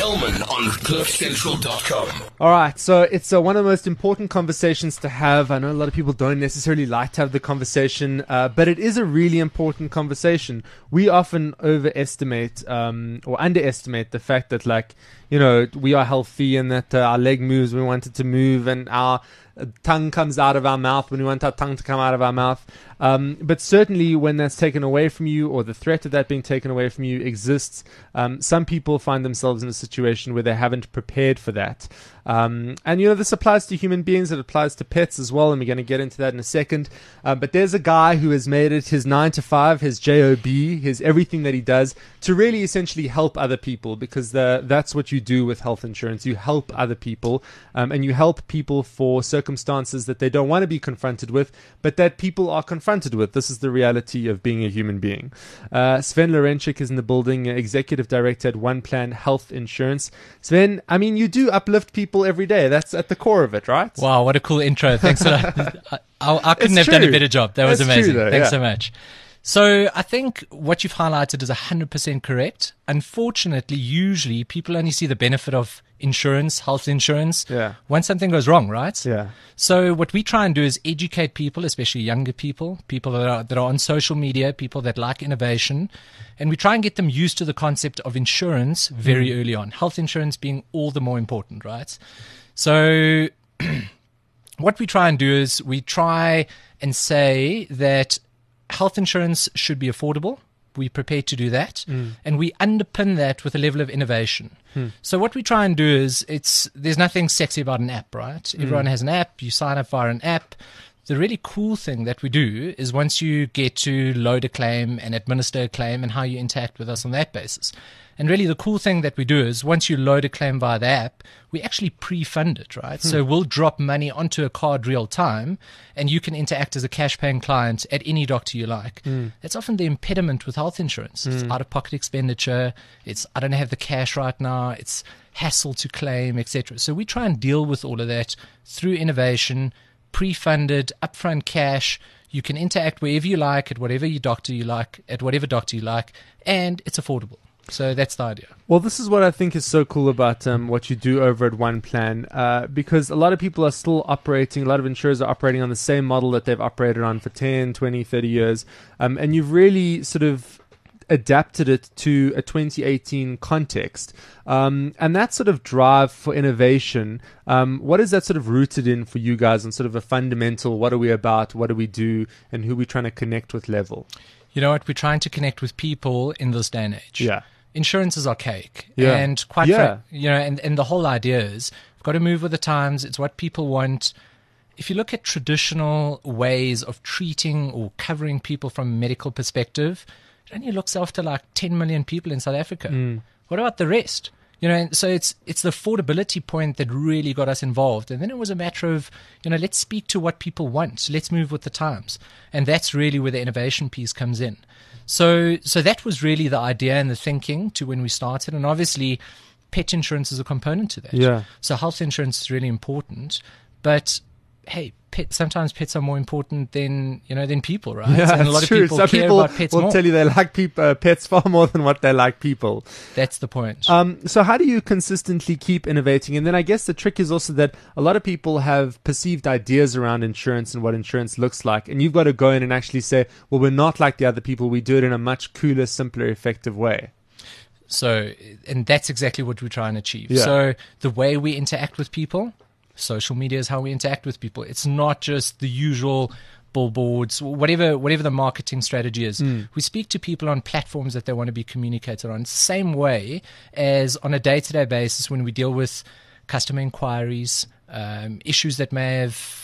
Kelman on CliffCentral.com. All right, so it's one of the most important conversations to have. I know a lot of people don't necessarily like to have the conversation, but it is a really important conversation. We often overestimate or underestimate the fact that, like, you know, we are healthy and that our leg moves when we want it to move, and our tongue comes out of our mouth when we want our tongue to come out of our mouth. But certainly when that's taken away from you, or the threat of that being taken away from you exists, some people find themselves in a situation where they haven't prepared for that. And, you know, this applies to human beings, it applies to pets as well, and we're going to get into that in a second. But there's a guy who has made it his 9 to 5, his job, his everything that he does, to really essentially help other people, because that's what you do with health insurance. You help other people, and you help people for circumstances that they don't want to be confronted with, but that people are confronted with. This is the reality of being a human being. Sven Lorenchik is in the building, Executive Director at One Plan Health Insurance. Sven, I mean, you do uplift people every day. That's at the core of it, right? Wow, what a cool intro. Thanks for that. I couldn't have done a better job. That was amazing. True, though, Thanks so much. So I think what you've highlighted is 100% correct. Unfortunately, usually people only see the benefit of insurance, health insurance, when something goes wrong, right? Yeah. So what we try and do is educate people, especially younger people that are on social media, people that like innovation, and we try and get them used to the concept of insurance very early on. Health insurance being all the more important, right? So what we try and do is we try and say that health insurance should be affordable. We're prepared to do that. And we underpin that with a level of innovation. So what we try and do is, there's nothing sexy about an app, right? Everyone has an app. You sign up via an app. The really cool thing that we do is once you get to load a claim and administer a claim and how you interact with us on that basis. And really the cool thing that we do is once you load a claim via the app, we actually pre-fund it, right? So we'll drop money onto a card real time, and you can interact as a cash-paying client at any doctor you like. That's often the impediment with health insurance. It's out-of-pocket expenditure. It's, I don't have the cash right now. It's hassle to claim, etc. So we try and deal with all of that through innovation, pre-funded, upfront cash. You can interact wherever you like, at whatever doctor you like, and it's affordable. So that's the idea. Well, this is what I think is so cool about what you do over at One Plan, because a lot of people are still operating, a lot of insurers are operating on the same model that they've operated on for 10, 20, 30 years, and you've really sort of adapted it to a 2018 context. And that sort of drive for innovation, what is that sort of rooted in for you guys on sort of a fundamental, what are we about, what do we do, and who are we trying to connect with level? You know what? We're trying to connect with people in this day and age. Yeah. Insurance is archaic. Yeah. And and the whole idea is we've got to move with the times. It's what people want. If you look at traditional ways of treating or covering people from a medical perspective, it only looks after like 10 million people in South Africa. What about the rest? You know, and so it's the affordability point that really got us involved. And then it was a matter of, let's speak to what people want. Let's move with the times. And that's really where the innovation piece comes in. So that was really the idea and the thinking to when we started. And obviously, pet insurance is a component to that. Yeah. So health insurance is really important. But hey, sometimes pets are more important than people, right? Yeah, and a lot of true. people Some care people about pets will more. tell you they like pets far more than what they like people. That's the point. So how do you consistently keep innovating? And then I guess the trick is also that a lot of people have perceived ideas around insurance and what insurance looks like. And you've got to go in and actually say, well, we're not like the other people. We do it in a much cooler, simpler, effective way. So, and that's exactly what we try and achieve. Yeah. So the way we interact with people, social media is how we interact with people. It's not just the usual billboards, whatever the marketing strategy is. We speak to people on platforms that they want to be communicated on. Same way as on a day-to-day basis when we deal with customer inquiries, issues that may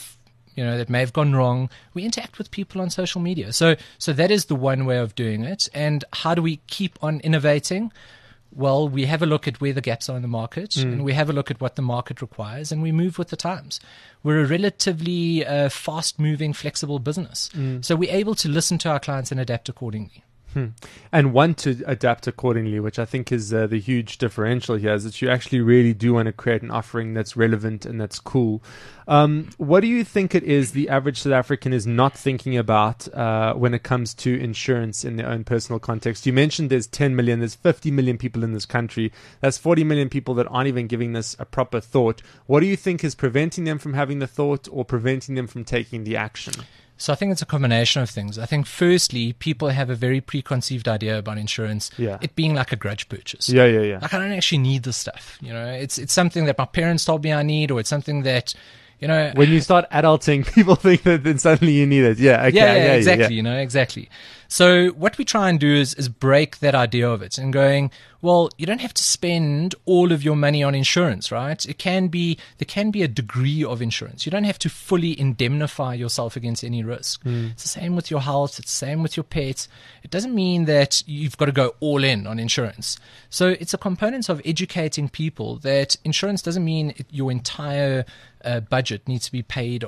have gone wrong. We interact with people on social media. So that is the one way of doing it. And how do we keep on innovating? Well, we have a look at where the gaps are in the market, and we have a look at what the market requires, and we move with the times. We're a relatively fast-moving, flexible business. So we're able to listen to our clients and adapt accordingly. And want to adapt accordingly, which I think is the huge differential here, is that you actually really do want to create an offering that's relevant and that's cool. What do you think it is the average South African is not thinking about when it comes to insurance in their own personal context? You mentioned there's 10 million, there's 50 million people in this country. That's 40 million people that aren't even giving this a proper thought. What do you think is preventing them from having the thought or preventing them from taking the action? So I think it's a combination of things. I think firstly, people have a very preconceived idea about insurance, it being like a grudge purchase. Yeah. Like I don't actually need this stuff. It's something that my parents told me I need, or it's something that, when you start adulting, people think that then suddenly you need it. Yeah, okay. Exactly. Exactly. So what we try and do is break that idea of it and going, well, you don't have to spend all of your money on insurance, right? There can be a degree of insurance. You don't have to fully indemnify yourself against any risk. It's the same with your health. It's the same with your pets. It doesn't mean that you've got to go all in on insurance. So it's a component of educating people that insurance doesn't mean your entire budget needs to be paid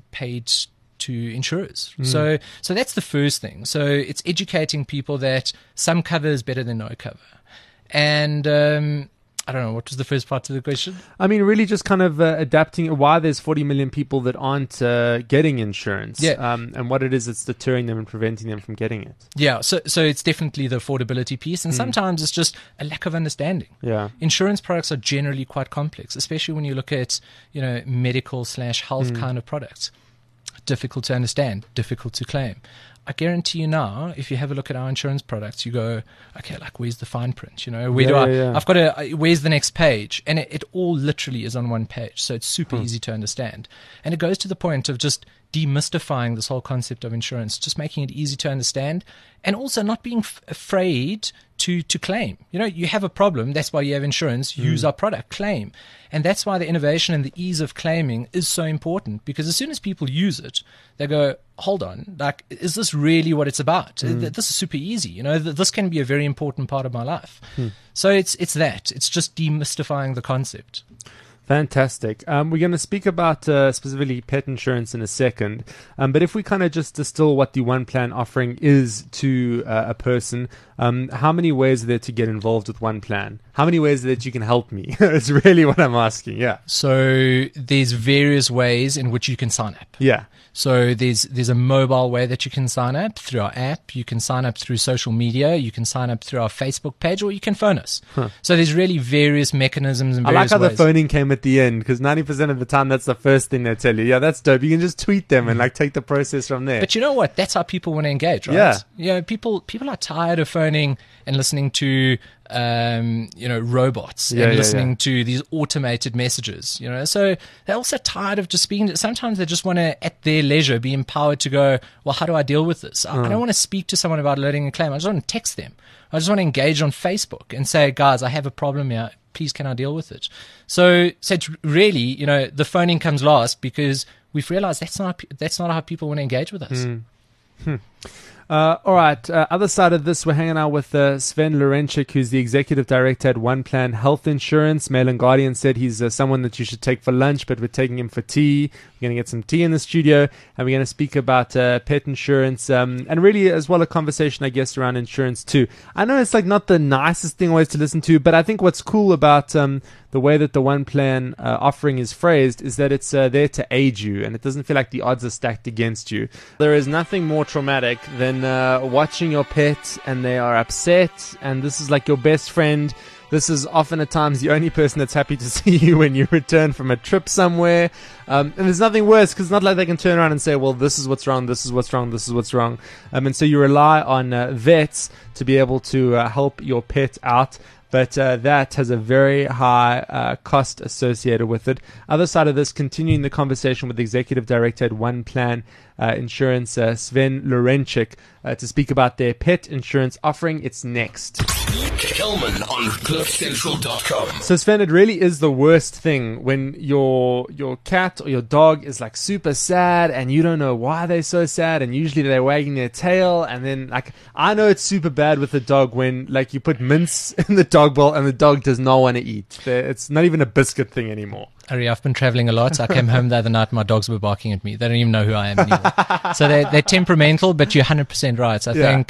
to insurers. So that's the first thing. So it's educating people that some cover is better than no cover. And I don't know, what was the first part of the question? I mean, really just kind of adapting why there's 40 million people that aren't getting insurance, and what it is that's deterring them and preventing them from getting it. Yeah, so it's definitely the affordability piece, and sometimes it's just a lack of understanding. Yeah. Insurance products are generally quite complex, especially when you look at, medical/health kind of products. Difficult to understand, difficult to claim. I guarantee you now, if you have a look at our insurance products, you go, okay, like where's the fine print? Where's the next page? And it all literally is on one page. So it's super easy to understand. And it goes to the point of just demystifying this whole concept of insurance, just making it easy to understand, and also not being afraid to claim. You have a problem. That's why you have insurance. Use our product, claim. And that's why the innovation and the ease of claiming is so important, because as soon as people use it, they go, hold on, like, is this really what it's about? This is super easy. This can be a very important part of my life. So it's that. It's just demystifying the concept. Fantastic. We're going to speak about specifically pet insurance in a second. But if we kind of just distill what the One Plan offering is to a person, how many ways are there to get involved with One Plan? How many ways that you can help me? It's really what I'm asking. Yeah. So there's various ways in which you can sign up. Yeah. So there's a mobile way that you can sign up through our app. You can sign up through social media. You can sign up through our Facebook page, or you can phone us. So there's really various mechanisms and various I like how ways. the phoning came at the end, because 90% of the time that's the first thing they tell you. Yeah, that's dope. You can just tweet them and take the process from there. But you know what? That's how people want to engage, right? Yeah. People are tired of phoning and listening to robots and listening to these automated messages, so they're also tired of just speaking. Sometimes they just want to, at their leisure, be empowered to go, well, how do I deal with this? I don't want to speak to someone about loading a claim. I just want to text them. I just want to engage on Facebook and say, guys, I have a problem here. Please, can I deal with it? So it's really, the phoning comes last, because we've realized that's not how people want to engage with us. All right. Other side of this, we're hanging out with Sven Lorenchik, who's the executive director at One Plan Health Insurance. Mail and Guardian said he's someone that you should take for lunch, but we're taking him for tea. We're going to get some tea in the studio, and we're going to speak about pet insurance, and really as well a conversation, I guess, around insurance too. I know it's not the nicest thing always to listen to, but I think what's cool about the way that the One Plan offering is phrased is that it's there to aid you, and it doesn't feel like the odds are stacked against you. There is nothing more traumatic than watching your pet and they are upset, and this is like your best friend. This is often at times the only person that's happy to see you when you return from a trip somewhere. And there's nothing worse, because it's not like they can turn around and say, well, this is what's wrong, this is what's wrong, this is what's wrong. And so you rely on vets to be able to help your pet out. But that has a very high cost associated with it. Other side of this, continuing the conversation with the executive director at One Plan Insurance, Sven Lorenchik, to speak about their pet insurance offering. It's next. Kelman on CliffCentral.com. So Sven, it really is the worst thing when your cat or your dog is super sad and you don't know why they're so sad, and usually they're wagging their tail, and then I know it's super bad with the dog when you put mince in the dog bowl and the dog does not want to eat. It's not even a biscuit thing anymore. Ari, I've been traveling a lot. I came home the other night, my dogs were barking at me. They don't even know who I am anymore. So they're temperamental, but you're 100% right. I think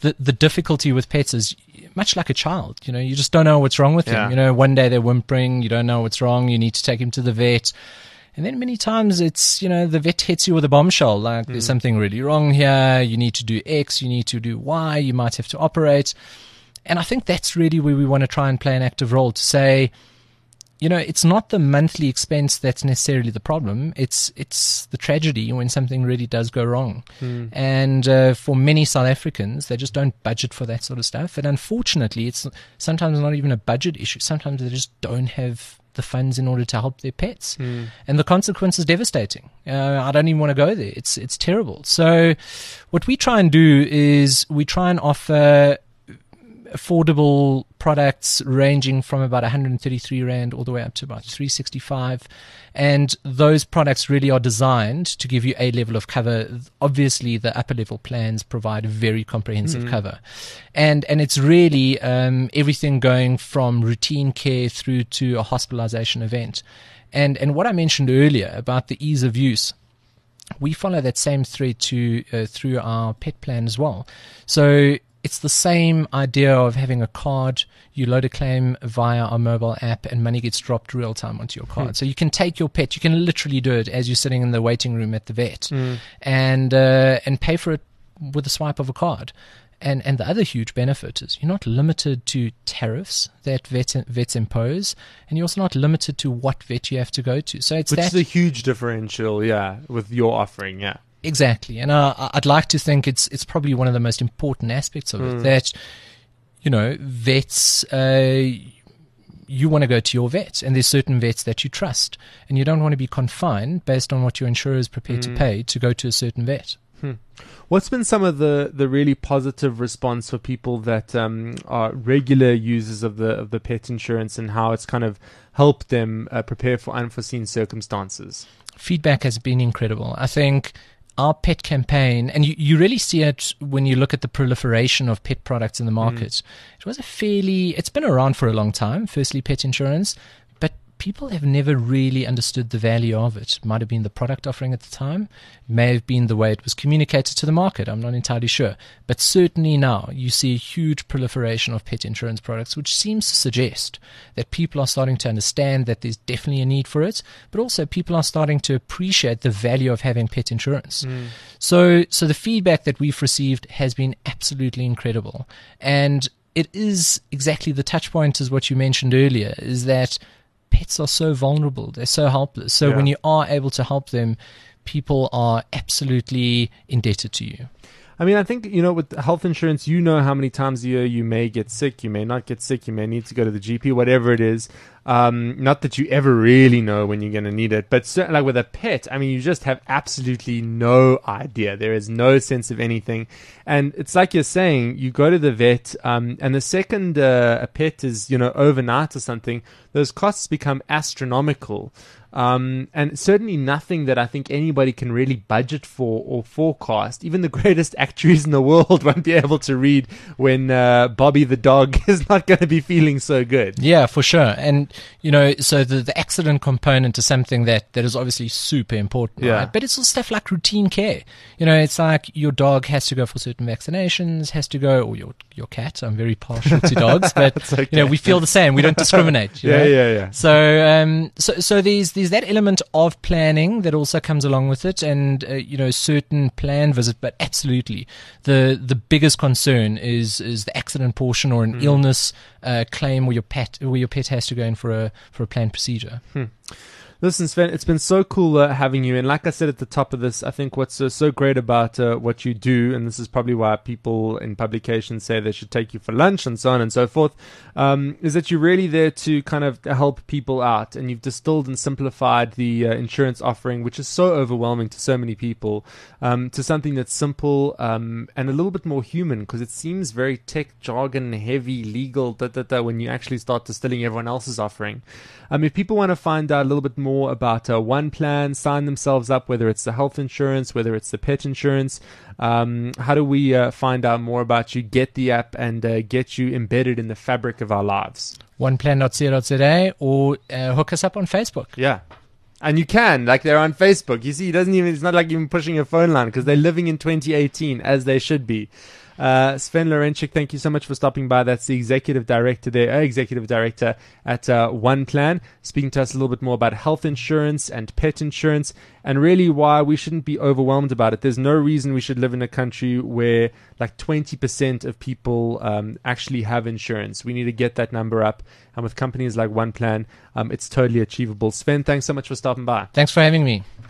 the difficulty with pets is much like a child. You just don't know what's wrong with Yeah. him. One day they're whimpering, you don't know what's wrong, you need to take him to the vet. And then many times it's, the vet hits you with a bombshell, like there's something really wrong here, you need to do X, you need to do Y, you might have to operate. And I think that's really where we want to try and play an active role to say, it's not the monthly expense that's necessarily the problem. It's the tragedy when something really does go wrong. And for many South Africans, they just don't budget for that sort of stuff. And unfortunately, it's sometimes not even a budget issue. Sometimes they just don't have the funds in order to help their pets. And the consequence is devastating. I don't even want to go there. It's terrible. So what we try and do is we try and offer affordable products ranging from about 133 Rand all the way up to about 365. And those products really are designed to give you a level of cover. Obviously, the upper level plans provide very comprehensive cover. And it's really everything going from routine care through to a hospitalization event. And what I mentioned earlier about the ease of use, we follow that same thread through our pet plan as well. So it's the same idea of having a card. You load a claim via our mobile app and money gets dropped real time onto your card. So you can take your pet, you can literally do it as you're sitting in the waiting room at the vet and pay for it with a swipe of a card. And the other huge benefit is you're not limited to tariffs that vets impose, and you're also not limited to what vet you have to go to. So Which is a huge differential, with your offering, Exactly. And I'd like to think it's probably one of the most important aspects of it, that, vets, you want to go to your vet, and there's certain vets that you trust, and you don't want to be confined based on what your insurer is prepared to pay to go to a certain vet. What's been some of the really positive response for people that are regular users of the pet insurance, and how it's kind of helped them prepare for unforeseen circumstances? Feedback has been incredible. I think our pet campaign, and you really see it when you look at the proliferation of pet products in the market. It's been around for a long time, firstly pet insurance, but people have never really understood the value of it. It might have been the product offering at the time, may have been the way it was communicated to the market, I'm not entirely sure. But certainly now you see a huge proliferation of pet insurance products, which seems to suggest that people are starting to understand that there's definitely a need for it, but also people are starting to appreciate the value of having pet insurance. So the feedback that we've received has been absolutely incredible. And it is exactly the touch point as what you mentioned earlier, is that pets are so vulnerable, they're so helpless. So when you are able to help them, people are absolutely indebted to you. I mean, I think, with health insurance, how many times a year you may get sick, you may not get sick, you may need to go to the GP, whatever it is. Not that you ever really know when you're going to need it, but certainly like with a pet, I mean, you just have absolutely no idea. There is no sense of anything. And it's like you're saying, you go to the vet, and the second a pet is, overnight or something, those costs become astronomical. And certainly nothing that I think anybody can really budget for or forecast. Even the greatest actuaries in the world won't be able to read when Bobby the dog is not going to be feeling so good. Yeah, for sure. And, so the accident component is something that is obviously super important, right? But it's all stuff like routine care. It's like your dog has to go for certain vaccinations, or your cat. I'm very partial to dogs, but, okay. We feel the same. We don't discriminate. Yeah. So there's that element of planning that also comes along with it, and certain plan visit. But absolutely, the biggest concern is the accident portion, or an illness claim where your pet has to go in for a planned procedure. Listen, Sven, it's been so cool having you. And like I said at the top of this, I think what's so great about what you do, and this is probably why people in publications say they should take you for lunch and so on and so forth, is that you're really there to kind of help people out. And you've distilled and simplified the insurance offering, which is so overwhelming to so many people, to something that's simple and a little bit more human, because it seems very tech jargon heavy, legal, when you actually start distilling everyone else's offering. If people want to find out a little bit more about one plan, sign themselves up, whether it's the health insurance, whether it's the pet insurance, how do we find out more about you, get the app, and get you embedded in the fabric of our lives? Oneplan.co.za, or hook us up on Facebook. Yeah. And you can, they're on Facebook. You see, it's not like even pushing a phone line, because they're living in 2018 as they should be. Sven Lorenchik, thank you so much for stopping by. That's the executive director at One Plan, speaking to us a little bit more about health insurance and pet insurance, and really why we shouldn't be overwhelmed about it. There's no reason we should live in a country where like 20% of people actually have insurance. We need to get that number up. And with companies like One Plan, it's totally achievable. Sven, thanks so much for stopping by. Thanks for having me.